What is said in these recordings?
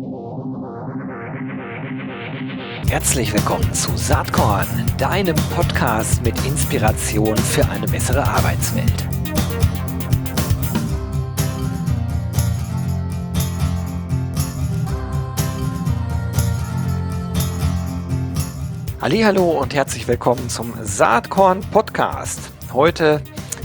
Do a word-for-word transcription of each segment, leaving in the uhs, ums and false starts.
Herzlich willkommen zu Saatkorn, deinem Podcast mit Inspiration für eine bessere Arbeitswelt. Hallihallo und herzlich willkommen zum Saatkorn Podcast. Heute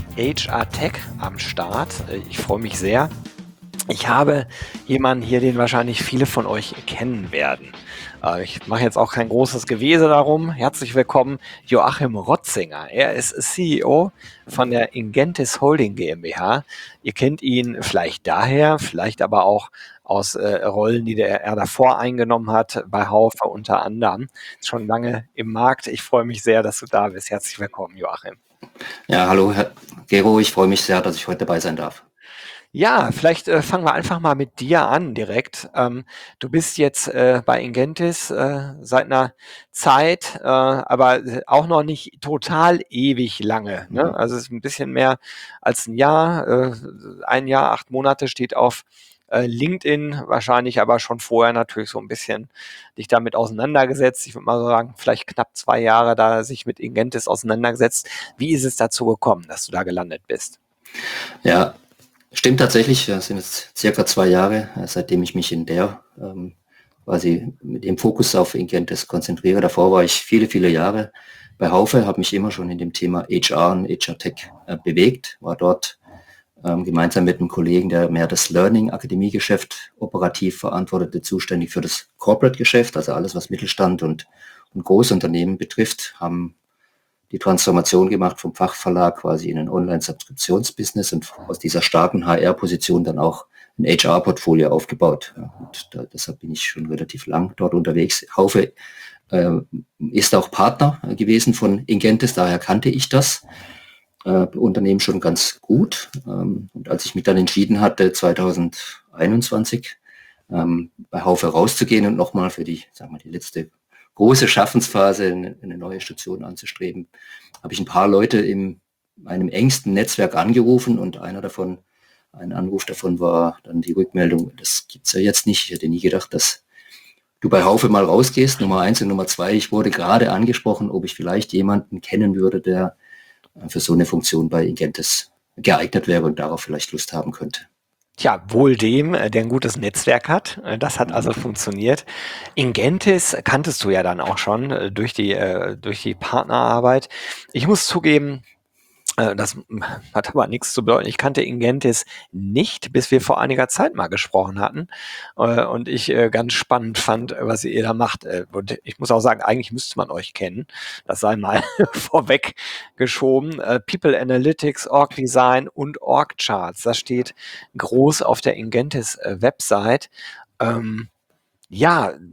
H R Tech am Start. Ich freue mich sehr. Ich habe jemanden hier, den wahrscheinlich viele von euch kennen werden. Ich mache jetzt auch kein großes Gewese darum. Herzlich willkommen, Joachim Rotzinger. Er ist C E O von der Ingentis Holding GmbH. Ihr kennt ihn vielleicht daher, vielleicht aber auch aus äh, Rollen, die der, er davor eingenommen hat, bei Haufe unter anderem. Ist schon lange im Markt. Ich freue mich sehr, dass du da bist. Herzlich willkommen, Joachim. Ja, hallo, Herr Gero. Ich freue mich sehr, dass ich heute dabei sein darf. Ja, vielleicht äh, fangen wir einfach mal mit dir an direkt. Ähm, du bist jetzt äh, bei Ingentis äh, seit einer Zeit, äh, aber auch noch nicht total ewig lange. Ne? Also es ist ein bisschen mehr als ein Jahr. Äh, ein Jahr, acht Monate steht auf äh, LinkedIn, wahrscheinlich aber schon vorher natürlich so ein bisschen dich damit auseinandergesetzt. Ich würde mal so sagen, vielleicht knapp zwei Jahre da sich mit Ingentis auseinandergesetzt. Wie ist es dazu gekommen, dass du da gelandet bist? Ja, stimmt tatsächlich. Das sind jetzt circa zwei Jahre, seitdem ich mich in der ähm, quasi mit dem Fokus auf Ingentis konzentriere. Davor war ich viele, viele Jahre bei Haufe, habe mich immer schon in dem Thema H R und H R Tech äh, bewegt, war dort ähm, gemeinsam mit einem Kollegen, der mehr das Learning-Akademie-Geschäft operativ verantwortete, zuständig für das Corporate-Geschäft, also alles, was Mittelstand und, und Großunternehmen betrifft, haben die Transformation gemacht vom Fachverlag quasi in ein Online-Subskriptionsbusiness und aus dieser starken H R-Position dann auch ein H R-Portfolio aufgebaut. Und da, deshalb bin ich schon relativ lang dort unterwegs. Haufe äh, ist auch Partner gewesen von Ingentis, daher kannte ich das äh, Unternehmen schon ganz gut. Ähm, und als ich mich dann entschieden hatte, zwanzig einundzwanzig ähm, bei Haufe rauszugehen und nochmal für die, sagen wir, die letzte große Schaffensphase, eine, eine neue Station anzustreben, habe ich ein paar Leute in meinem engsten Netzwerk angerufen und einer davon, ein Anruf davon war dann die Rückmeldung, das gibt's ja jetzt nicht. Ich hätte nie gedacht, dass du bei Haufe mal rausgehst, Nummer eins und Nummer zwei. Ich wurde gerade angesprochen, ob ich vielleicht jemanden kennen würde, der für so eine Funktion bei Ingentis geeignet wäre und darauf vielleicht Lust haben könnte. Tja, wohl dem, äh, der ein gutes Netzwerk hat. Äh, Das hat also funktioniert. Ingentis kanntest du ja dann auch schon äh, durch die, äh, durch die Partnerarbeit. Ich muss zugeben, äh, das hat aber nichts zu bedeuten. Ich kannte Ingentis nicht, bis wir vor einiger Zeit mal gesprochen hatten. Äh, Und ich äh, ganz spannend fand, was ihr da macht. Äh, Und ich muss auch sagen, eigentlich müsste man euch kennen. Das sei mal vorweg geschoben. Äh, People Analytics, Org Design und Org Charts. Das steht groß auf der Ingentis äh, Website. Ähm, ja, äh,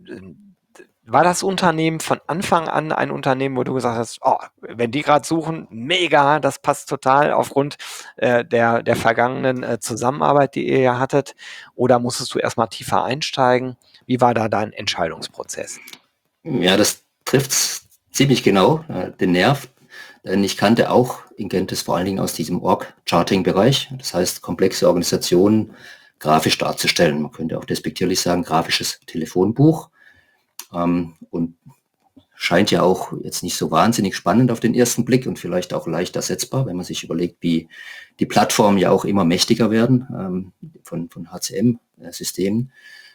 war das Unternehmen von Anfang an ein Unternehmen, wo du gesagt hast, oh, wenn die gerade suchen, mega, das passt total aufgrund äh, der, der vergangenen äh, Zusammenarbeit, die ihr ja hattet? Oder musstest du erstmal tiefer einsteigen? Wie war da dein Entscheidungsprozess? Ja, das trifft ziemlich genau, äh, den Nerv. Denn ich kannte auch Ingentis vor allen Dingen aus diesem Org-Charting-Bereich. Das heißt, komplexe Organisationen grafisch darzustellen. Man könnte auch despektierlich sagen, grafisches Telefonbuch. Ähm, und scheint ja auch jetzt nicht so wahnsinnig spannend auf den ersten Blick und vielleicht auch leicht ersetzbar, wenn man sich überlegt, wie die Plattformen ja auch immer mächtiger werden ähm, von, von H C M-Systemen.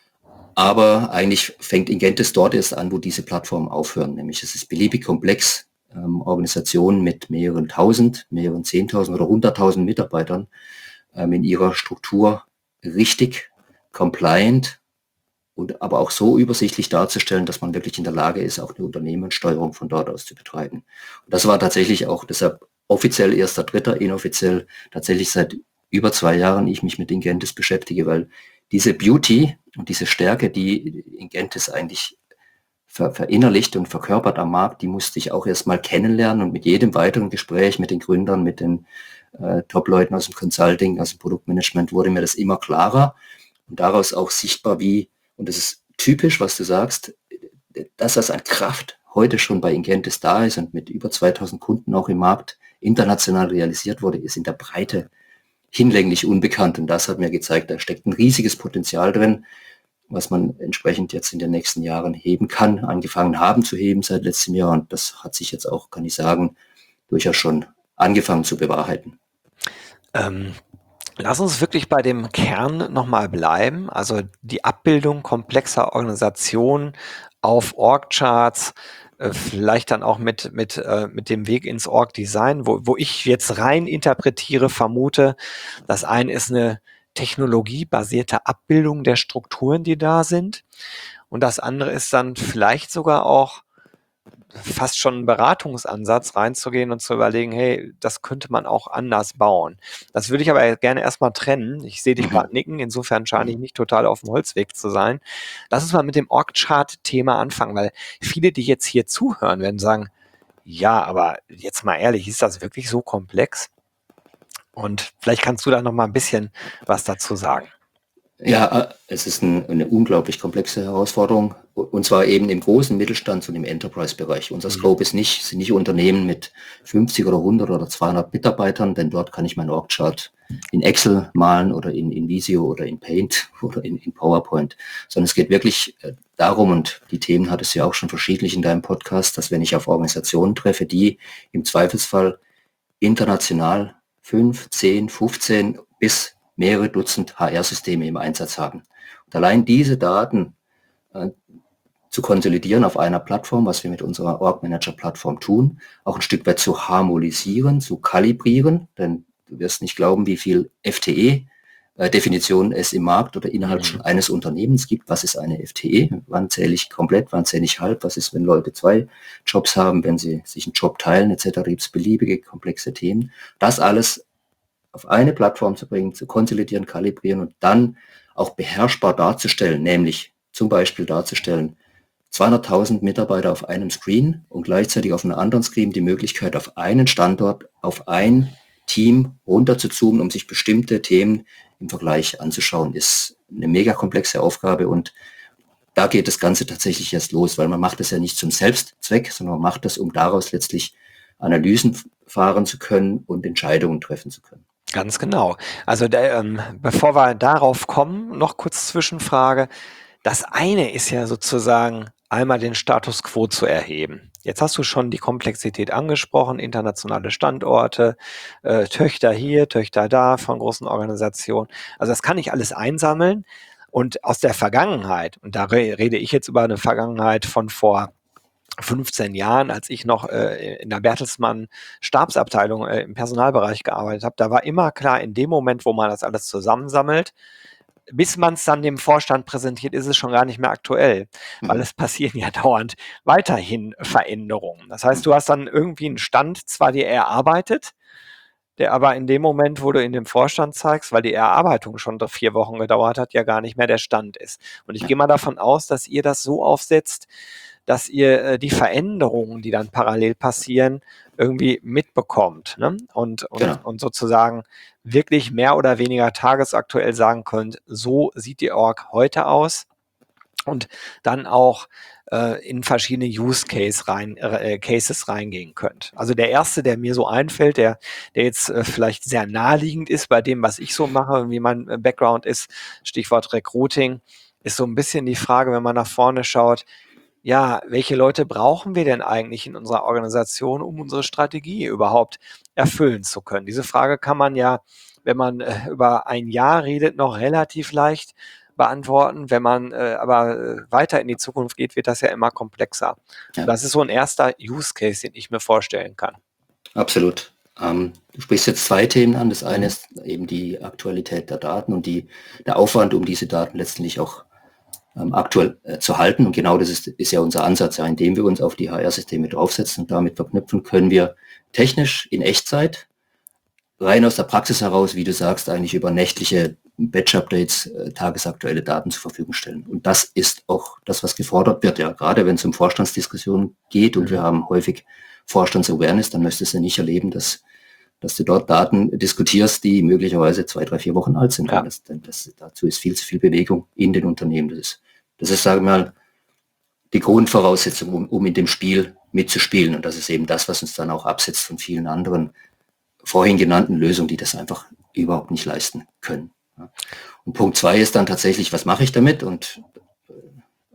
Aber eigentlich fängt Ingentis dort erst an, wo diese Plattformen aufhören. Nämlich es ist beliebig komplex, ähm, Organisationen mit mehreren tausend, mehreren zehntausend oder hunderttausend Mitarbeitern ähm, in ihrer Struktur richtig, compliant und aber auch so übersichtlich darzustellen, dass man wirklich in der Lage ist, auch eine Unternehmenssteuerung von dort aus zu betreiben. Und das war tatsächlich auch deshalb offiziell erster Dritter, inoffiziell tatsächlich seit über zwei Jahren ich mich mit Ingentis beschäftige, weil diese Beauty und diese Stärke, die Ingentis eigentlich ver verinnerlicht und verkörpert am Markt, die musste ich auch erstmal kennenlernen und mit jedem weiteren Gespräch mit den Gründern, mit den äh, Top-Leuten aus dem Consulting, aus dem Produktmanagement, wurde mir das immer klarer und daraus auch sichtbar, wie, und das ist typisch, was du sagst, dass das an Kraft heute schon bei Ingentis da ist und mit über zweitausend Kunden auch im Markt international realisiert wurde, ist in der Breite hinlänglich unbekannt. Und das hat mir gezeigt, da steckt ein riesiges Potenzial drin. was man entsprechend jetzt in den nächsten Jahren heben kann, angefangen haben zu heben seit letztem Jahr. Und das hat sich jetzt auch, kann ich sagen, durchaus schon angefangen zu bewahrheiten. Ähm, lass uns wirklich bei dem Kern nochmal bleiben, also die Abbildung komplexer Organisationen auf Org-Charts, äh, vielleicht dann auch mit, mit, äh, mit dem Weg ins Org-Design, wo, wo ich jetzt rein interpretiere, vermute, das eine ist eine technologiebasierte Abbildung der Strukturen, die da sind, und das andere ist dann vielleicht sogar auch fast schon ein Beratungsansatz, reinzugehen und zu überlegen, hey, das könnte man auch anders bauen. Das würde ich aber gerne erstmal trennen. Ich sehe dich gerade Mhm. nicken, insofern scheine ich nicht total auf dem Holzweg zu sein. Lass uns mal mit dem Org-Chart-Thema anfangen, weil viele, die jetzt hier zuhören, werden sagen, ja, aber jetzt mal ehrlich, ist das wirklich so komplex? Und vielleicht kannst du da noch mal ein bisschen was dazu sagen. Ja, äh, es ist ein, eine unglaublich komplexe Herausforderung, und zwar eben im großen Mittelstands- und im Enterprise-Bereich. Unser Mhm. Scope ist nicht, sind nicht Unternehmen mit fünfzig oder hundert oder zweihundert Mitarbeitern, denn dort kann ich meinen Org-Chart in Excel malen oder in, in Visio oder in Paint oder in, in PowerPoint, sondern es geht wirklich äh, darum, und die Themen hattest du ja auch schon verschiedentlich in deinem Podcast, dass wenn ich auf Organisationen treffe, die im Zweifelsfall international fünf, zehn, fünfzehn bis mehrere Dutzend H R-Systeme im Einsatz haben. Und allein diese Daten äh, zu konsolidieren auf einer Plattform, was wir mit unserer Org Manager Plattform tun, auch ein Stück weit zu harmonisieren, zu kalibrieren, denn du wirst nicht glauben, wie viel F T E-Definitionen es im Markt oder innerhalb Mhm. schon eines Unternehmens gibt. Was ist eine F T E? Wann zähle ich komplett, wann zähle ich halb? Was ist, wenn Leute zwei Jobs haben, wenn sie sich einen Job teilen, et cetera. Gibt es beliebige komplexe Themen. Das alles auf eine Plattform zu bringen, zu konsolidieren, kalibrieren und dann auch beherrschbar darzustellen, nämlich zum Beispiel darzustellen, zweihunderttausend Mitarbeiter auf einem Screen und gleichzeitig auf einem anderen Screen die Möglichkeit, auf einen Standort, auf ein Team runter zu zoomen, um sich bestimmte Themen im Vergleich anzuschauen, ist eine mega komplexe Aufgabe, und da geht das Ganze tatsächlich erst los, weil man macht das ja nicht zum Selbstzweck, sondern man macht das, um daraus letztlich Analysen fahren zu können und Entscheidungen treffen zu können. Ganz genau. Also der, ähm, bevor wir darauf kommen, noch kurz Zwischenfrage. Das eine ist ja sozusagen einmal den Status quo zu erheben. Jetzt hast du schon die Komplexität angesprochen, internationale Standorte, äh, Töchter hier, Töchter da von großen Organisationen. Also das kann ich alles einsammeln, und aus der Vergangenheit, und da re rede ich jetzt über eine Vergangenheit von vor fünfzehn Jahren, als ich noch äh, in der Bertelsmann Stabsabteilung äh, im Personalbereich gearbeitet habe, da war immer klar, in dem Moment, wo man das alles zusammensammelt, bis man es dann dem Vorstand präsentiert, ist es schon gar nicht mehr aktuell, weil Mhm. es passieren ja dauernd weiterhin Veränderungen. Das heißt, Mhm. du hast dann irgendwie einen Stand zwar dir erarbeitet, der aber in dem Moment, wo du in dem Vorstand zeigst, weil die Erarbeitung schon vier Wochen gedauert hat, ja gar nicht mehr der Stand ist. Und ich Ja. gehe mal davon aus, dass ihr das so aufsetzt, dass ihr äh, die Veränderungen, die dann parallel passieren, irgendwie mitbekommt, ne? Und, und, Genau. und sozusagen wirklich mehr oder weniger tagesaktuell sagen könnt, so sieht die Org heute aus, und dann auch äh, in verschiedene Use Case rein, äh, Cases reingehen könnt. Also der erste, der mir so einfällt, der, der jetzt äh, vielleicht sehr naheliegend ist bei dem, was ich so mache, wie mein äh, Background ist, Stichwort Recruiting, ist so ein bisschen die Frage, wenn man nach vorne schaut, ja, welche Leute brauchen wir denn eigentlich in unserer Organisation, um unsere Strategie überhaupt erfüllen zu können? Diese Frage kann man ja, wenn man äh, über ein Jahr redet, noch relativ leicht beantworten. Wenn man äh, aber äh, weiter in die Zukunft geht, wird das ja immer komplexer. Und Ja, das ist so ein erster Use Case, den ich mir vorstellen kann. absolut. Ähm, du sprichst jetzt zwei Themen an. Das eine Mhm. ist eben die Aktualität der Daten und die, der Aufwand, um diese Daten letztendlich auch ähm, aktuell äh, zu halten. Und genau das ist, ist ja unser Ansatz, ja, indem wir uns auf die H R-Systeme draufsetzen und damit verknüpfen, können wir technisch in Echtzeit rein aus der Praxis heraus, wie du sagst, eigentlich über nächtliche Batch-Updates äh, tagesaktuelle Daten zur Verfügung stellen. Und das ist auch das, was gefordert wird, ja, gerade wenn es um Vorstandsdiskussionen geht und wir Mhm. haben häufig Vorstandsawareness, dann möchtest du nicht erleben, dass, dass du dort Daten diskutierst, die möglicherweise zwei, drei, vier Wochen alt sind. Ja. Das, das, dazu ist viel zu viel Bewegung in den Unternehmen. Das ist, das ist, sagen wir mal, die Grundvoraussetzung, um, um in dem Spiel mitzuspielen. Und das ist eben das, was uns dann auch absetzt von vielen anderen vorhin genannten Lösungen, die das einfach überhaupt nicht leisten können. Und Punkt zwei ist dann tatsächlich, was mache ich damit? Und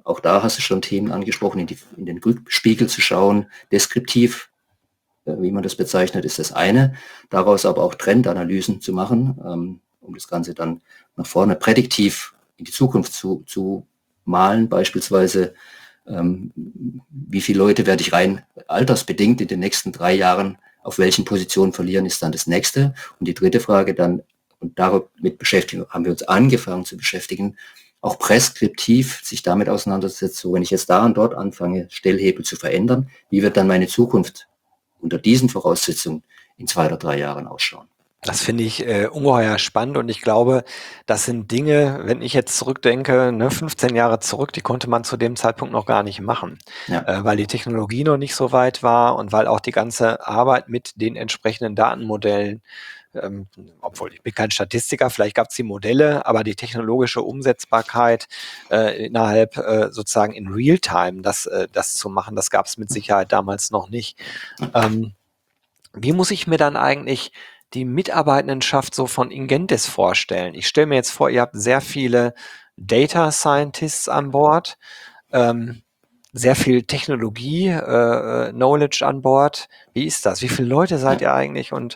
auch da hast du schon Themen angesprochen, in, die, in den Rückspiegel zu schauen, deskriptiv, äh, wie man das bezeichnet, ist das eine. Daraus aber auch Trendanalysen zu machen, ähm, um das Ganze dann nach vorne prädiktiv in die Zukunft zu, zu malen, beispielsweise, ähm, wie viele Leute werde ich rein altersbedingt in den nächsten drei Jahren auf welchen Positionen verlieren, ist dann das nächste. Und die dritte Frage dann, und damit beschäftigen, haben wir uns angefangen zu beschäftigen, auch präskriptiv sich damit auseinandersetzt, so wenn ich jetzt da und dort anfange, Stellhebel zu verändern, wie wird dann meine Zukunft unter diesen Voraussetzungen in zwei oder drei Jahren ausschauen? Das finde ich äh, ungeheuer spannend und ich glaube, das sind Dinge, wenn ich jetzt zurückdenke, ne, fünfzehn Jahre zurück, die konnte man zu dem Zeitpunkt noch gar nicht machen, Ja, äh, weil die Technologie noch nicht so weit war und weil auch die ganze Arbeit mit den entsprechenden Datenmodellen, ähm, obwohl ich bin kein Statistiker, vielleicht gab es die Modelle, aber die technologische Umsetzbarkeit äh, innerhalb äh, sozusagen in Realtime, das, äh, das zu machen, das gab es mit Sicherheit damals noch nicht. Ähm, wie muss ich mir dann eigentlich die Mitarbeitendenschaft so von Ingentis vorstellen? Ich stelle mir jetzt vor, ihr habt sehr viele Data Scientists an Bord, ähm, sehr viel Technologie, äh, äh, Knowledge an Bord. Wie ist das? Wie viele Leute seid ja. ihr eigentlich? Und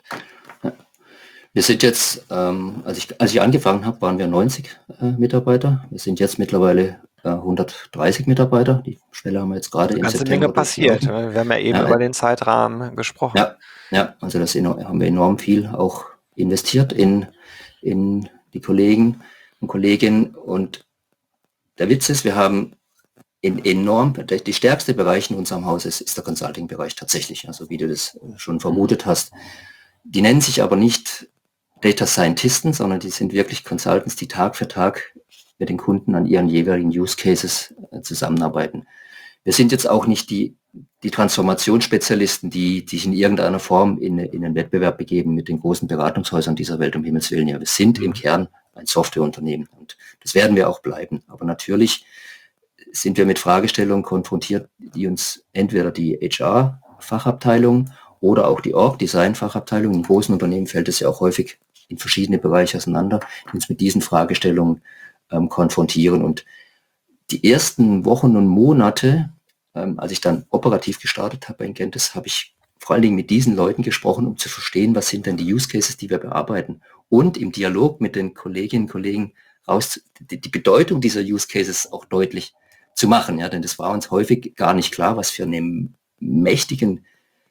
Wir sind jetzt, ähm, als, ich, als ich angefangen habe, waren wir neunzig äh, Mitarbeiter. Wir sind jetzt mittlerweile äh, hundertdreißig Mitarbeiter. Die Stelle haben wir jetzt gerade eine im ganze Menge September passiert. durchlaufen. Ne? Wir haben ja eben Ja, über den Zeitrahmen gesprochen. ja, ja, also das eno- haben wir enorm viel auch investiert in, in die Kollegen und Kolleginnen. Und der Witz ist, wir haben in enorm, der- die stärkste Bereich in unserem Haus ist, ist der Consulting-Bereich tatsächlich, also wie du das schon vermutet hast. Die nennen sich aber nicht Data Scientisten, sondern die sind wirklich Consultants, die Tag für Tag mit den Kunden an ihren jeweiligen Use Cases äh, zusammenarbeiten. Wir sind jetzt auch nicht die, die Transformationsspezialisten, die, die sich in irgendeiner Form in, in einen Wettbewerb begeben mit den großen Beratungshäusern dieser Welt, um Himmels Willen. Ja, wir sind im Kern ein Softwareunternehmen und das werden wir auch bleiben. Aber natürlich sind wir mit Fragestellungen konfrontiert, die uns entweder die H R-Fachabteilung oder auch die Org-Design-Fachabteilung, in großen Unternehmen fällt es ja auch häufig in verschiedene Bereiche auseinander, die uns mit diesen Fragestellungen ähm, konfrontieren. Und die ersten Wochen und Monate, ähm, als ich dann operativ gestartet habe bei Ingentis, habe ich vor allen Dingen mit diesen Leuten gesprochen, um zu verstehen, was sind denn die Use Cases, die wir bearbeiten. Und im Dialog mit den Kolleginnen und Kollegen raus, die, die Bedeutung dieser Use Cases auch deutlich zu machen. Ja, denn das war uns häufig gar nicht klar, was für einen mächtigen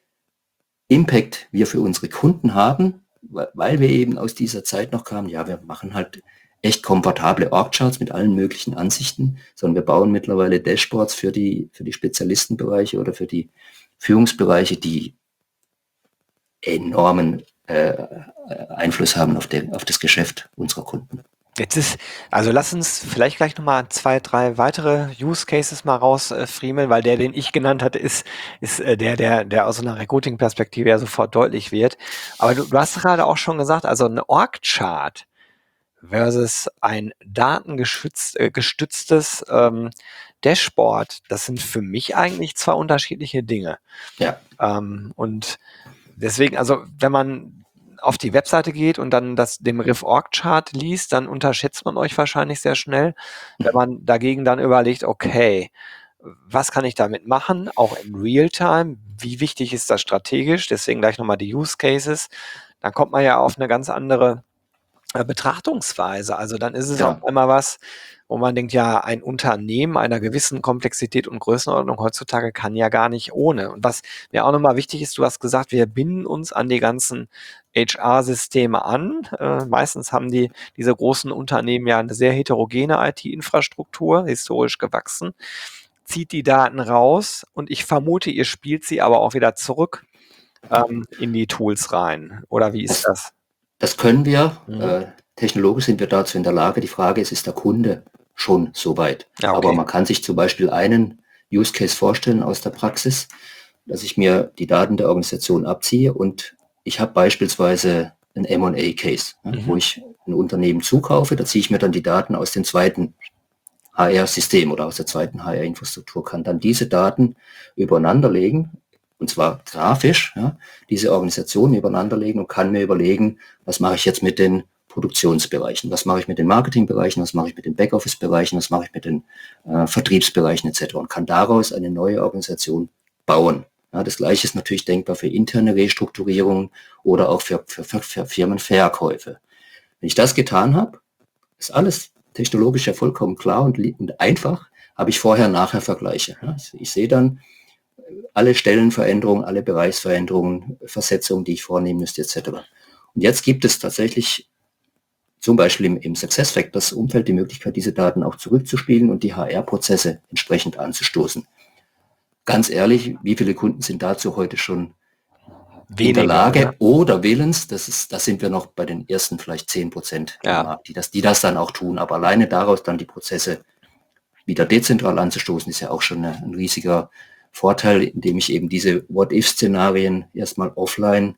Impact wir für unsere Kunden haben, weil wir eben aus dieser Zeit noch kamen, ja, wir machen halt echt komfortable Org-Charts mit allen möglichen Ansichten, sondern wir bauen mittlerweile Dashboards für die, für die Spezialistenbereiche oder für die Führungsbereiche, die enormen äh, Einfluss haben auf, den, auf das Geschäft unserer Kunden. Jetzt ist, also lass uns vielleicht gleich nochmal zwei, drei weitere Use Cases mal rausfriemeln, weil der, den ich genannt hatte, ist, ist äh, der, der, der aus so einer Recruiting-Perspektive ja sofort deutlich wird. Aber du, du hast gerade auch schon gesagt, also eine Org-Chart versus ein datengestütztes äh, gestütztes, ähm, Dashboard, das sind für mich eigentlich zwei unterschiedliche Dinge. Ja. Ähm, und deswegen, also wenn man auf die Webseite geht und dann das, den Begriff Org-Chart liest, dann unterschätzt man euch wahrscheinlich sehr schnell. Wenn man dagegen dann überlegt, okay, was kann ich damit machen, auch im Realtime, wie wichtig ist das strategisch, deswegen gleich nochmal die Use Cases, dann kommt man ja auf eine ganz andere äh, Betrachtungsweise. Also dann ist es Ja. auf einmal was, wo man denkt, ja, ein Unternehmen einer gewissen Komplexität und Größenordnung heutzutage kann ja gar nicht ohne. Und was mir auch nochmal wichtig ist, du hast gesagt, wir binden uns an die ganzen H R-Systeme an. Äh, meistens haben die diese großen Unternehmen ja eine sehr heterogene I T-Infrastruktur, historisch gewachsen, zieht die Daten raus und ich vermute, ihr spielt sie aber auch wieder zurück ähm, in die Tools rein. Oder wie ist das? Das können wir. Mhm. Äh, technologisch sind wir dazu in der Lage. Die Frage ist, ist der Kunde schon so weit? Ja, okay. Aber man kann sich zum Beispiel einen Use Case vorstellen aus der Praxis, dass ich mir die Daten der Organisation abziehe und ich habe beispielsweise einen M und A Case, ne, Mhm. wo ich ein Unternehmen zukaufe, da ziehe ich mir dann die Daten aus dem zweiten H R-System oder aus der zweiten H R-Infrastruktur, kann dann diese Daten übereinander legen, und zwar grafisch, ja, diese Organisationen übereinander legen und kann mir überlegen, was mache ich jetzt mit den Produktionsbereichen. Was mache ich mit den Marketingbereichen, was mache ich mit den Backoffice-Bereichen, was mache ich mit den äh, Vertriebsbereichen et cetera und kann daraus eine neue Organisation bauen. Ja, das Gleiche ist natürlich denkbar für interne Restrukturierungen oder auch für, für, für, für Firmenverkäufe. Wenn ich das getan habe, ist alles technologisch ja vollkommen klar und, und einfach, habe ich Vorher-Nachher-Vergleiche. Ja, ich sehe dann alle Stellenveränderungen, alle Bereichsveränderungen, Versetzungen, die ich vornehmen müsste et cetera. Und jetzt gibt es tatsächlich zum Beispiel im, im SuccessFactors-Umfeld die Möglichkeit, diese Daten auch zurückzuspielen und die H R-Prozesse entsprechend anzustoßen. Ganz ehrlich, wie viele Kunden sind dazu heute schon Weniger, in der Lage, ne? Oder willens, das ist, da sind wir noch bei den ersten vielleicht zehn Prozent im Ja. Markt, die das, die das dann auch tun. Aber alleine daraus dann die Prozesse wieder dezentral anzustoßen, ist ja auch schon eine, ein riesiger Vorteil, indem ich eben diese What-If-Szenarien erstmal offline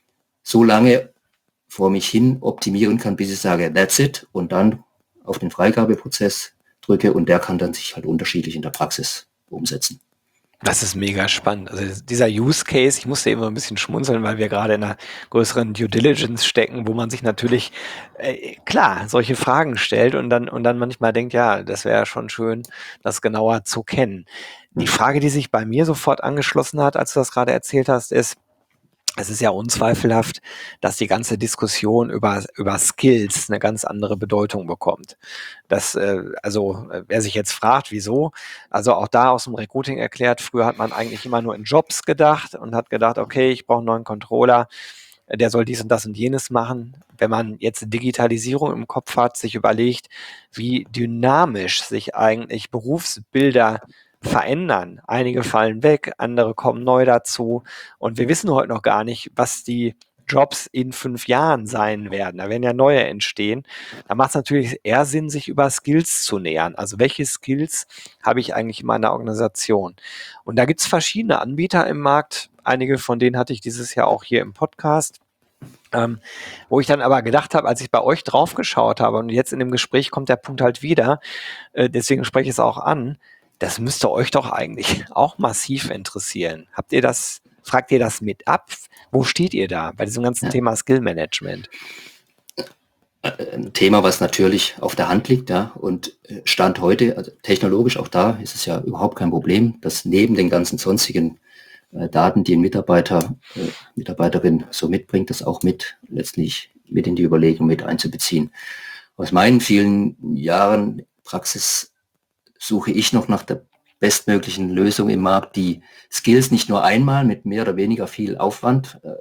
so lange vor mich hin optimieren kann, bis ich sage, that's it, und dann auf den Freigabeprozess drücke und der kann dann sich halt unterschiedlich in der Praxis umsetzen. Das ist mega spannend. Also dieser Use Case, ich musste eben ein bisschen schmunzeln, weil wir gerade in einer größeren Due Diligence stecken, wo man sich natürlich, äh, klar, solche Fragen stellt und dann, und dann manchmal denkt, ja, das wäre schon schön, das genauer zu kennen. Die Frage, die sich bei mir sofort angeschlossen hat, als du das gerade erzählt hast, ist, es ist ja unzweifelhaft, dass die ganze Diskussion über, über Skills eine ganz andere Bedeutung bekommt. Das, äh, also, wer sich jetzt fragt, wieso, also auch da aus dem Recruiting erklärt, früher hat man eigentlich immer nur in Jobs gedacht und hat gedacht, okay, ich brauche einen neuen Controller, der soll dies und das und jenes machen. Wenn man jetzt Digitalisierung im Kopf hat, sich überlegt, wie dynamisch sich eigentlich Berufsbilder verändern. Einige fallen weg, andere kommen neu dazu und wir wissen heute noch gar nicht, was die Jobs in fünf Jahren sein werden. Da werden ja neue entstehen. Da macht es natürlich eher Sinn, sich über Skills zu nähern. Also welche Skills habe ich eigentlich in meiner Organisation? Und da gibt es verschiedene Anbieter im Markt. Einige von denen hatte ich dieses Jahr auch hier im Podcast. Ähm, wo ich dann aber gedacht habe, als ich bei euch draufgeschaut habe und jetzt in dem Gespräch kommt der Punkt halt wieder, äh, deswegen spreche ich es auch an, das müsste euch doch eigentlich auch massiv interessieren. Habt ihr das, fragt ihr das mit ab? Wo steht ihr da bei diesem ganzen ja. Thema Skill Management? Ein Thema, was natürlich auf der Hand liegt, ja, und Stand heute, also technologisch auch da ist es ja überhaupt kein Problem, dass neben den ganzen sonstigen äh, Daten, die ein Mitarbeiter, äh, Mitarbeiterin so mitbringt, das auch mit letztlich mit in die Überlegung mit einzubeziehen. Aus meinen vielen Jahren Praxis suche ich noch nach der bestmöglichen Lösung im Markt, die Skills nicht nur einmal mit mehr oder weniger viel Aufwand äh,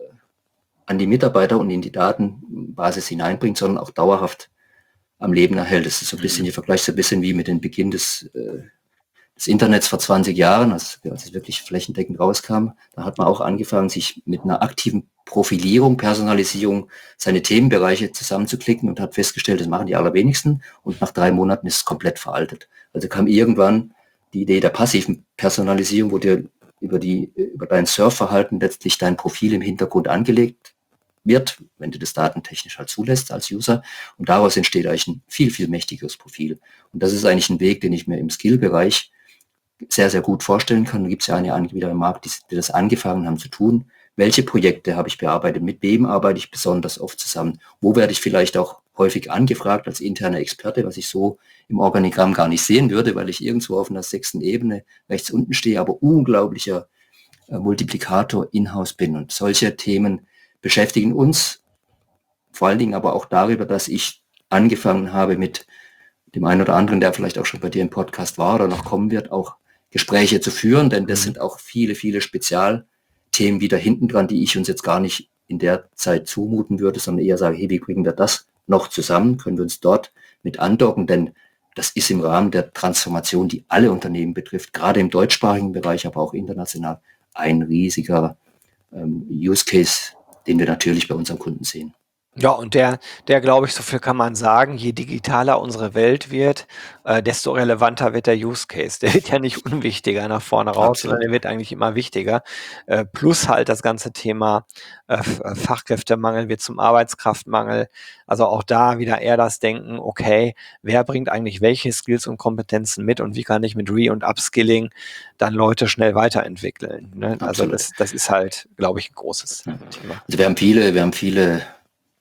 an die Mitarbeiter und in die Datenbasis hineinbringt, sondern auch dauerhaft am Leben erhält. Das ist so ein bisschen, ich vergleiche so ein bisschen wie mit dem Beginn des, äh, des Internets vor zwanzig Jahren, als, als es wirklich flächendeckend rauskam. Da hat man auch angefangen, sich mit einer aktiven Profilierung, Personalisierung seine Themenbereiche zusammenzuklicken und hat festgestellt, das machen die allerwenigsten und nach drei Monaten ist es komplett veraltet. Also kam irgendwann die Idee der passiven Personalisierung, wo dir über, die, über dein Surfverhalten letztlich dein Profil im Hintergrund angelegt wird, wenn du das datentechnisch halt zulässt als User. Und daraus entsteht eigentlich ein viel, viel mächtigeres Profil. Und das ist eigentlich ein Weg, den ich mir im Skill-Bereich sehr, sehr gut vorstellen kann. Da gibt es ja einige Anbieter im Markt, die, die das angefangen haben zu tun. Welche Projekte habe ich bearbeitet? Mit wem arbeite ich besonders oft zusammen? Wo werde ich vielleicht auch häufig angefragt als interner Experte, was ich so im Organigramm gar nicht sehen würde, weil ich irgendwo auf einer sechsten Ebene rechts unten stehe, aber unglaublicher äh, Multiplikator in-house bin. Und solche Themen beschäftigen uns vor allen Dingen aber auch darüber, dass ich angefangen habe mit dem einen oder anderen, der vielleicht auch schon bei dir im Podcast war oder noch kommen wird, auch Gespräche zu führen, denn das sind auch viele, viele Spezialthemen wieder hinten dran, die ich uns jetzt gar nicht in der Zeit zumuten würde, sondern eher sage, hey, wie bringen wir das noch zusammen? Können wir uns dort mit andocken? Denn das ist im Rahmen der Transformation, die alle Unternehmen betrifft, gerade im deutschsprachigen Bereich, aber auch international, ein riesiger ähm, Use Case, den wir natürlich bei unseren Kunden sehen. Ja, und der, der glaube ich, so viel kann man sagen, je digitaler unsere Welt wird, äh, desto relevanter wird der Use Case. Der wird ja nicht unwichtiger nach vorne raus, Absolut. sondern der wird eigentlich immer wichtiger. Äh, plus halt das ganze Thema äh, Fachkräftemangel wird zum Arbeitskraftmangel. Also auch da wieder eher das Denken, okay, wer bringt eigentlich welche Skills und Kompetenzen mit und wie kann ich mit Re- und Upskilling dann Leute schnell weiterentwickeln. Ne? Also das, das ist halt, glaube ich, ein großes ja. Thema. Also wir haben viele, wir haben viele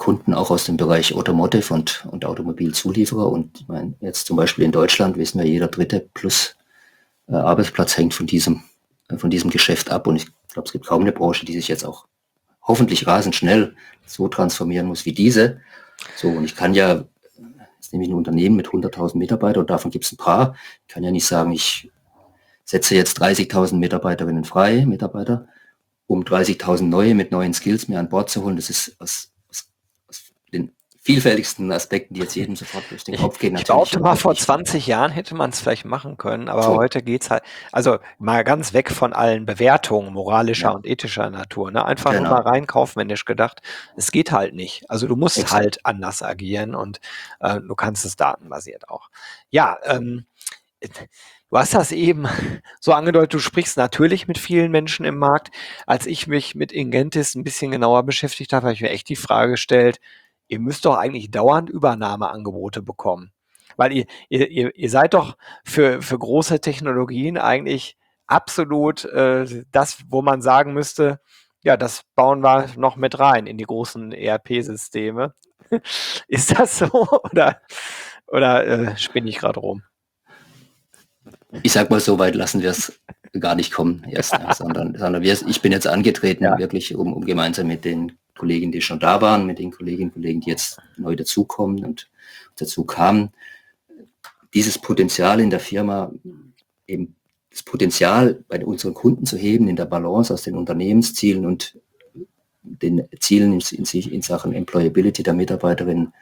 Kunden auch aus dem Bereich Automotive und, und Automobilzulieferer. Und ich meine, jetzt zum Beispiel in Deutschland wissen wir, jeder dritte plus äh, Arbeitsplatz hängt von diesem, äh, von diesem Geschäft ab. Und ich glaube, es gibt kaum eine Branche, die sich jetzt auch hoffentlich rasend schnell so transformieren muss wie diese. So, und ich kann ja, jetzt nehme ich ein Unternehmen mit hunderttausend Mitarbeitern und davon gibt es ein paar, ich kann ja nicht sagen, ich setze jetzt dreißigtausend Mitarbeiterinnen frei, Mitarbeiter, um dreißigtausend neue mit neuen Skills mir an Bord zu holen. Das ist aus, aus, aus den vielfältigsten Aspekten, die jetzt jedem sofort durch den Kopf gehen. Ich behaupte mal, vor nicht zwanzig Jahren hätte man es vielleicht machen können, aber So. heute geht's halt, also mal ganz weg von allen Bewertungen moralischer Ja. und ethischer Natur, ne? Einfach Genau. nur mal rein kaufmännisch gedacht, es geht halt nicht. Also du musst Exakt. halt anders agieren und äh, du kannst es datenbasiert auch. Ja, ähm, du hast das eben so angedeutet, du sprichst natürlich mit vielen Menschen im Markt. Als ich mich mit Ingentis ein bisschen genauer beschäftigt habe, habe ich mir echt die Frage gestellt, ihr müsst doch eigentlich dauernd Übernahmeangebote bekommen. Weil ihr, ihr, ihr ihr seid doch für, für große Technologien eigentlich absolut äh, das, wo man sagen müsste, ja, das bauen wir noch mit rein in die großen E R P-Systeme. Ist das so oder, oder äh, spinne ich gerade rum? Ich sag mal, so weit lassen wir es gar nicht kommen erst, ja, sondern, sondern wir, ich bin jetzt angetreten, Ja. wirklich, um, um gemeinsam mit den Kollegen, die schon da waren, mit den Kolleginnen und Kollegen, die jetzt neu dazukommen und dazu kamen, dieses Potenzial in der Firma, eben das Potenzial bei unseren Kunden zu heben, in der Balance aus den Unternehmenszielen und den Zielen in, in, in Sachen Employability der Mitarbeiterinnen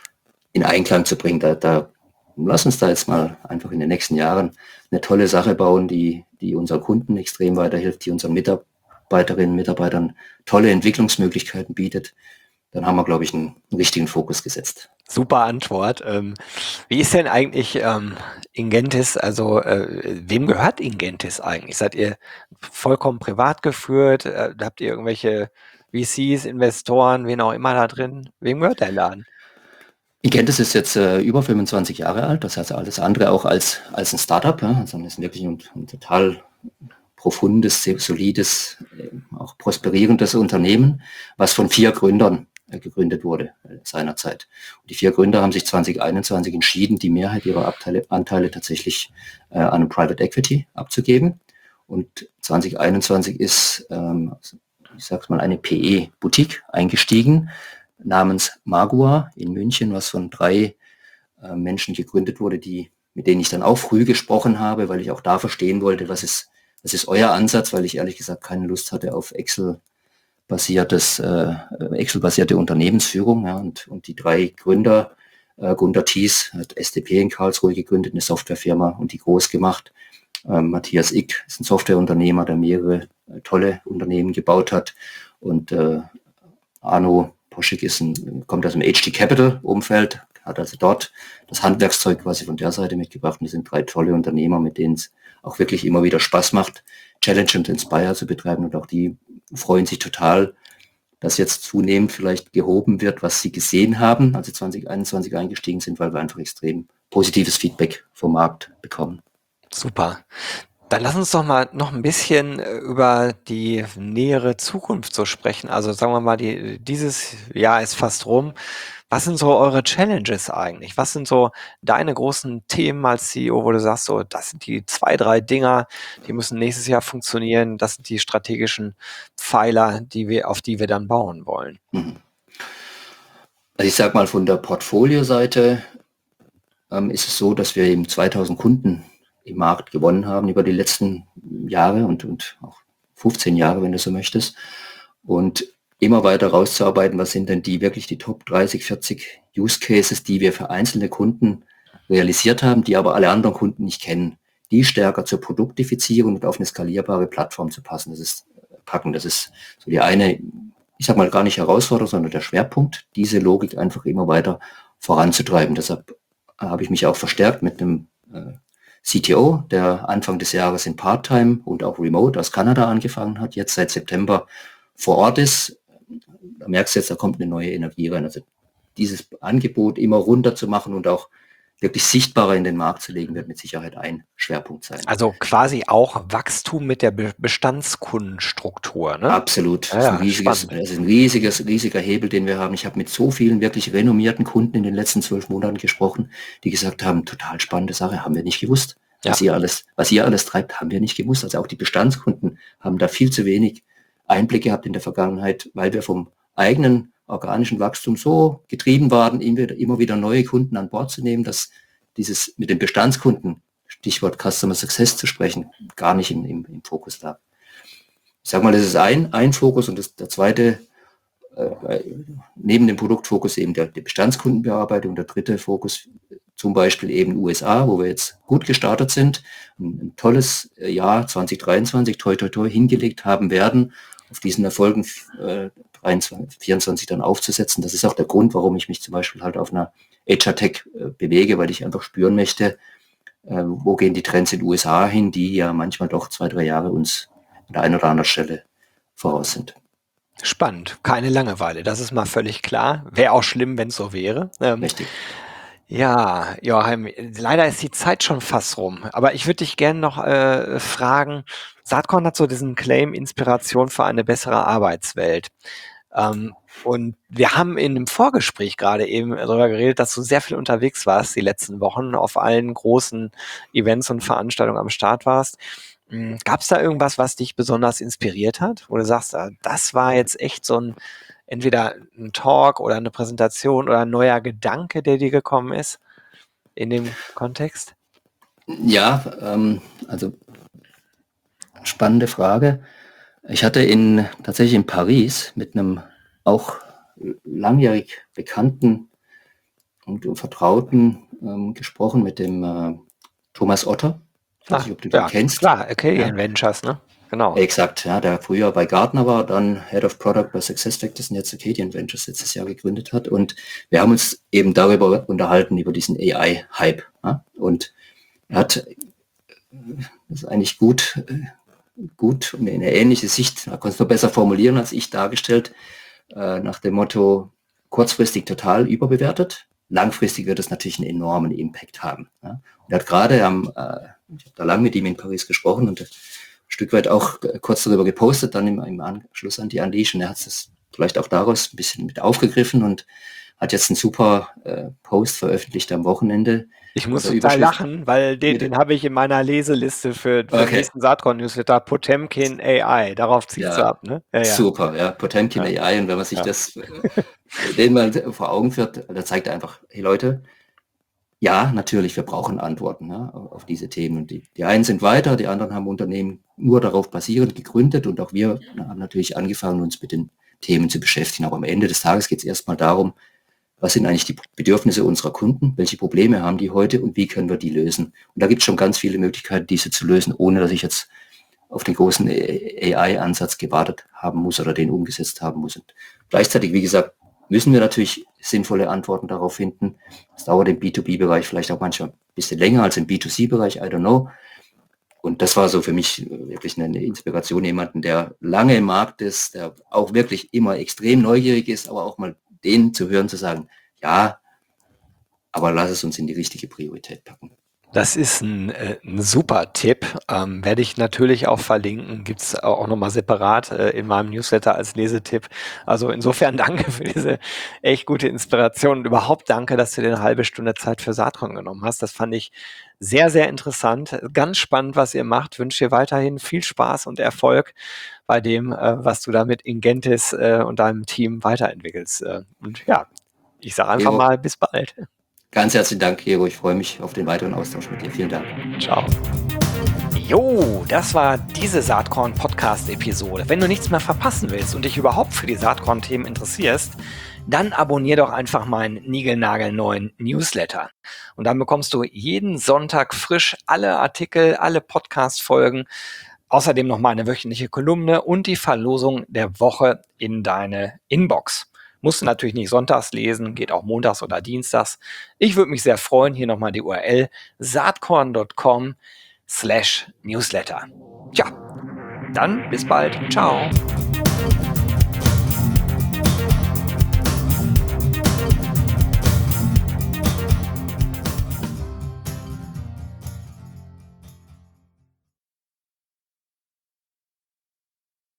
in Einklang zu bringen. Da, da lass uns da jetzt mal einfach in den nächsten Jahren eine tolle Sache bauen, die, die unseren Kunden extrem weiterhilft, die unseren Mitarbeiterinnen und Mitarbeitern tolle Entwicklungsmöglichkeiten bietet. Dann haben wir, glaube ich, einen, einen richtigen Fokus gesetzt. Super Antwort. Ähm, wie ist denn eigentlich ähm, Ingentis, also äh, wem gehört Ingentis eigentlich? Seid ihr vollkommen privat geführt? Äh, habt ihr irgendwelche V Cs, Investoren, wen auch immer da drin? Wem gehört der Laden? Ingentis ist jetzt äh, über fünfundzwanzig Jahre alt, das heißt alles andere auch als, als ein Startup, ja, sondern ist wirklich ein, ein total profundes, sehr solides, äh, auch prosperierendes Unternehmen, was von vier Gründern äh, gegründet wurde äh, seinerzeit. Und die vier Gründer haben sich zwanzig einundzwanzig entschieden, die Mehrheit ihrer Abteile, Anteile tatsächlich äh, an ein Private Equity abzugeben. Und zwanzig einundzwanzig ist, ähm, ich sag's mal, eine P E-Boutique eingestiegen, namens Magua in München, was von drei äh, Menschen gegründet wurde, die, mit denen ich dann auch früh gesprochen habe, weil ich auch da verstehen wollte, was ist, was ist euer Ansatz, weil ich ehrlich gesagt keine Lust hatte auf Excel-basiertes, äh, Excel-basierte Unternehmensführung. Ja, und, und die drei Gründer, äh, Gunter Thies hat S D P in Karlsruhe gegründet, eine Softwarefirma, und die groß gemacht. Ähm, Matthias Ick ist ein Softwareunternehmer, der mehrere äh, tolle Unternehmen gebaut hat. Und äh, Arno Poschek ist ein, kommt aus dem H T Capital Umfeld, hat also dort das Handwerkszeug quasi von der Seite mitgebracht. Und die sind drei tolle Unternehmer, mit denen es auch wirklich immer wieder Spaß macht, Challenge und Inspire zu betreiben. Und auch die freuen sich total, dass jetzt zunehmend vielleicht gehoben wird, was sie gesehen haben, als sie zwanzig einundzwanzig eingestiegen sind, weil wir einfach extrem positives Feedback vom Markt bekommen. Super. Dann lass uns doch mal noch ein bisschen äh, über die nähere Zukunft so sprechen. Also sagen wir mal, die, dieses Jahr ist fast rum. Was sind so eure Challenges eigentlich? Was sind so deine großen Themen als C E O, wo du sagst, so, das sind die zwei, drei Dinger, die müssen nächstes Jahr funktionieren. Das sind die strategischen Pfeiler, die wir, auf die wir dann bauen wollen. Mhm. Also ich sag mal, von der Portfolio-Seite ähm, ist es so, dass wir eben zweitausend Kunden im Markt gewonnen haben über die letzten Jahre und, und auch fünfzehn Jahre, wenn du so möchtest. Und immer weiter rauszuarbeiten, was sind denn die wirklich die Top dreißig, vierzig Use Cases, die wir für einzelne Kunden realisiert haben, die aber alle anderen Kunden nicht kennen, die stärker zur Produktifizierung und auf eine skalierbare Plattform zu passen. Das ist packen. Das ist so die eine, ich sag mal, gar nicht Herausforderung, sondern der Schwerpunkt, diese Logik einfach immer weiter voranzutreiben. Deshalb habe ich mich auch verstärkt mit einem äh, C T O, der Anfang des Jahres in Part-Time und auch Remote aus Kanada angefangen hat, jetzt seit September vor Ort ist. Da merkst du jetzt, da kommt eine neue Energie rein. Also dieses Angebot immer runter zu machen und auch wirklich sichtbarer in den Markt zu legen, wird mit Sicherheit ein Schwerpunkt sein. Also quasi auch Wachstum mit der Be Bestandskundenstruktur, ne? Absolut. Ja, Das ist ein ja, riesiges, spannend. das ist ein riesiges, riesiger Hebel, den wir haben. Ich habe mit so vielen wirklich renommierten Kunden in den letzten zwölf Monaten gesprochen, die gesagt haben, total spannende Sache, haben wir nicht gewusst. Was Ja. ihr alles, was ihr alles treibt, haben wir nicht gewusst. Also auch die Bestandskunden haben da viel zu wenig Einblick gehabt in der Vergangenheit, weil wir vom eigenen organischen Wachstum so getrieben waren, immer wieder neue Kunden an Bord zu nehmen, dass dieses mit den Bestandskunden, Stichwort Customer Success zu sprechen, gar nicht im, im, im Fokus lag. Ich sag mal, das ist ein, ein Fokus, und das, der zweite, äh, neben dem Produktfokus eben der, der Bestandskundenbearbeitung, der dritte Fokus zum Beispiel eben U S A, wo wir jetzt gut gestartet sind, ein, ein tolles Jahr zwanzig dreiundzwanzig, toi toi toi, hingelegt haben werden, auf diesen Erfolgen äh, dreiundzwanzig, vierundzwanzig dann aufzusetzen. Das ist auch der Grund, warum ich mich zum Beispiel halt auf einer H R Tech äh, bewege, weil ich einfach spüren möchte, äh, wo gehen die Trends in den U S A hin, die ja manchmal doch zwei, drei Jahre uns an der einen oder anderen Stelle voraus sind. Spannend. Keine Langeweile, das ist mal völlig klar. Wäre auch schlimm, wenn es so wäre. Ähm, Richtig. Ja, Joachim, leider ist die Zeit schon fast rum. Aber ich würde dich gerne noch äh, fragen, Saatkorn hat so diesen Claim Inspiration für eine bessere Arbeitswelt. Ähm, und wir haben in einem Vorgespräch gerade eben darüber geredet, dass du sehr viel unterwegs warst die letzten Wochen, auf allen großen Events und Veranstaltungen am Start warst. Gab es da irgendwas, was dich besonders inspiriert hat, wo du sagst, ah, das war jetzt echt so ein, entweder ein Talk oder eine Präsentation oder ein neuer Gedanke, der dir gekommen ist in dem Kontext? Ja, ähm, also spannende Frage. Ich hatte in tatsächlich in Paris mit einem auch langjährig bekannten und Vertrauten ähm, gesprochen, mit dem äh, Thomas Otter. Ich weiß Ah, nicht, ob du den ja, kennst. klar, Acadian Ja, Ventures, ne? Genau. exakt, ja, der früher bei Gartner war, dann Head of Product bei SuccessFactors und jetzt Acadian Ventures letztes Jahr gegründet hat. Und wir haben uns eben darüber unterhalten, über diesen A I-Hype. Ja? Und er hat das ist eigentlich gut, gut, eine ähnliche Sicht, er konnte es noch besser formulieren als ich dargestellt, äh, nach dem Motto, kurzfristig total überbewertet, langfristig wird es natürlich einen enormen Impact haben. Ja? Und er hat gerade am, äh, ich habe da lange mit ihm in Paris gesprochen und ein Stück weit auch kurz darüber gepostet, dann im, im Anschluss an die Unleash, und er hat es vielleicht auch daraus ein bisschen mit aufgegriffen und hat jetzt einen super äh, Post veröffentlicht am Wochenende. Ich muss total lachen, weil den, den habe ich in meiner Leseliste für, für okay. den nächsten Saatkorn-Newsletter, Potemkin A I. Darauf ziehst ja, du ab, ne? Ja, ja. Super, ja, Potemkin ja. A I, und wenn man sich ja. das, den mal vor Augen führt, da zeigt er einfach, hey Leute, ja, natürlich, wir brauchen Antworten, ne, auf diese Themen. Und die, die einen sind weiter, die anderen haben Unternehmen nur darauf basierend gegründet, und auch wir haben natürlich angefangen, uns mit den Themen zu beschäftigen. Aber am Ende des Tages geht es erstmal darum, was sind eigentlich die Bedürfnisse unserer Kunden, welche Probleme haben die heute und wie können wir die lösen. Und da gibt es schon ganz viele Möglichkeiten, diese zu lösen, ohne dass ich jetzt auf den großen A I-Ansatz gewartet haben muss oder den umgesetzt haben muss. Und gleichzeitig, wie gesagt, müssen wir natürlich sinnvolle Antworten darauf finden. Das dauert im B zwei B-Bereich vielleicht auch manchmal ein bisschen länger als im B zwei C-Bereich, I don't know. Und das war so für mich wirklich eine Inspiration, jemanden, der lange im Markt ist, der auch wirklich immer extrem neugierig ist, aber auch mal den zu hören, zu sagen, ja, aber lass es uns in die richtige Priorität packen. Das ist ein, äh, ein super Tipp. Ähm, werde ich natürlich auch verlinken. Gibt es auch nochmal separat äh, in meinem Newsletter als Lesetipp. Also insofern danke für diese echt gute Inspiration. Und überhaupt danke, dass du dir eine halbe Stunde Zeit für Saatkorn genommen hast. Das fand ich sehr, sehr interessant. Ganz spannend, was ihr macht. Wünsche dir weiterhin viel Spaß und Erfolg bei dem, äh, was du da mit Ingentis äh, und deinem Team weiterentwickelst. Äh, und ja, ich sage einfach Gero, mal, bis bald. Ganz herzlichen Dank, Gero. Ich freue mich auf den weiteren Austausch mit dir. Vielen Dank. Ciao. Jo, das war diese Saatkorn-Podcast-Episode. Wenn du nichts mehr verpassen willst und dich überhaupt für die Saatkorn-Themen interessierst, dann abonnier doch einfach meinen niegelnagelneuen Newsletter. Und dann bekommst du jeden Sonntag frisch alle Artikel, alle Podcast-Folgen, außerdem noch meine wöchentliche Kolumne und die Verlosung der Woche in deine Inbox. Musst du natürlich nicht sonntags lesen, geht auch montags oder dienstags. Ich würde mich sehr freuen, hier nochmal die U R L saatkorn punkt com slash newsletter. Tja, dann bis bald. Ciao.